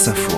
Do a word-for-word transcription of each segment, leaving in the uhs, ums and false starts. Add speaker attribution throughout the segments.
Speaker 1: France Info.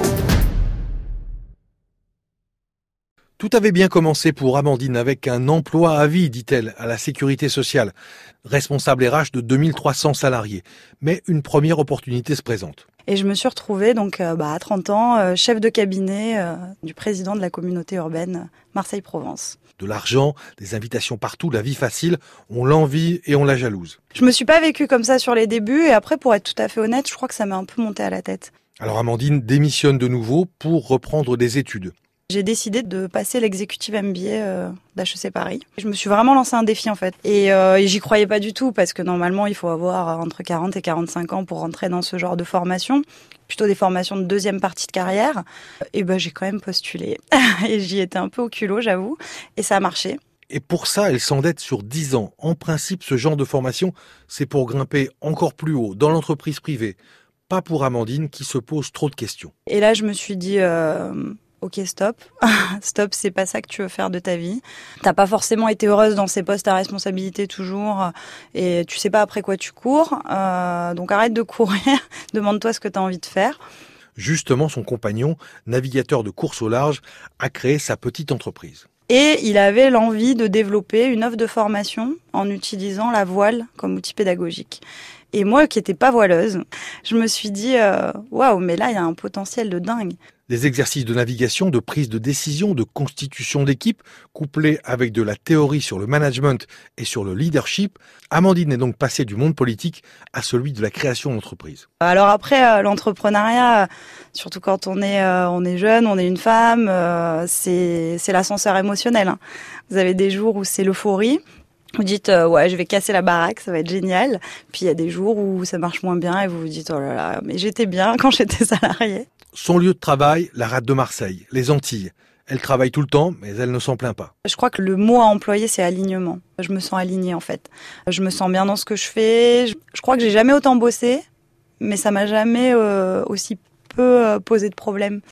Speaker 2: Tout avait bien commencé pour Amandine avec un emploi à vie, dit-elle, à la sécurité sociale. Responsable R H de deux mille trois cents salariés. Mais une première opportunité se présente.
Speaker 3: Et je me suis retrouvée donc, euh, bah, à trente ans, euh, chef de cabinet euh, du président de la communauté urbaine Marseille-Provence.
Speaker 2: De l'argent, des invitations partout, la vie facile, on l'envie et on la jalouse.
Speaker 3: Je me suis pas vécue comme ça sur les débuts et après, pour être tout à fait honnête, je crois que ça m'a un peu monté à la tête.
Speaker 2: Alors Amandine démissionne de nouveau pour reprendre des études.
Speaker 3: J'ai décidé de passer l'executive M B A euh, d'H E C Paris. Je me suis vraiment lancé un défi en fait. Et, euh, et j'y croyais pas du tout parce que normalement il faut avoir entre quarante et quarante-cinq ans pour rentrer dans ce genre de formation. Plutôt des formations de deuxième partie de carrière. Et ben j'ai quand même postulé. Et j'y étais un peu au culot, j'avoue. Et ça a marché.
Speaker 2: Et pour ça, elle s'endette sur dix ans. En principe, ce genre de formation, c'est pour grimper encore plus haut dans l'entreprise privée. Pas pour Amandine qui se pose trop de questions.
Speaker 3: Et là je me suis dit... Euh Ok, stop. Stop, c'est pas ça que tu veux faire de ta vie. T'as pas forcément été heureuse dans ces postes à responsabilité toujours et tu sais pas après quoi tu cours. Euh, donc arrête de courir, demande-toi ce que t'as envie de faire.
Speaker 2: Justement, son compagnon, navigateur de course au large, a créé sa petite entreprise.
Speaker 3: Et il avait l'envie de développer une offre de formation en utilisant la voile comme outil pédagogique. Et moi, qui n'étais pas voileuse, je me suis dit, waouh, mais là, il y a un potentiel de dingue.
Speaker 2: Des exercices de navigation, de prise de décision, de constitution d'équipe, couplés avec de la théorie sur le management et sur le leadership, Amandine est donc passée du monde politique à celui de la création d'entreprise.
Speaker 3: Alors après, l'entrepreneuriat, surtout quand on est, on est jeune, on est une femme, c'est, c'est l'ascenseur émotionnel. Vous avez des jours où c'est l'euphorie. Vous dites, euh, ouais, je vais casser la baraque, ça va être génial. Puis il y a des jours où ça marche moins bien et vous vous dites, oh là là, mais j'étais bien quand j'étais salariée.
Speaker 2: Son lieu de travail, la rade de Marseille, les Antilles. Elle travaille tout le temps, mais elle ne s'en plaint pas.
Speaker 3: Je crois que le mot à employer, c'est alignement. Je me sens alignée, en fait. Je me sens bien dans ce que je fais. Je crois que j'ai jamais autant bossé, mais ça m'a jamais euh, aussi peu euh, posé de problème.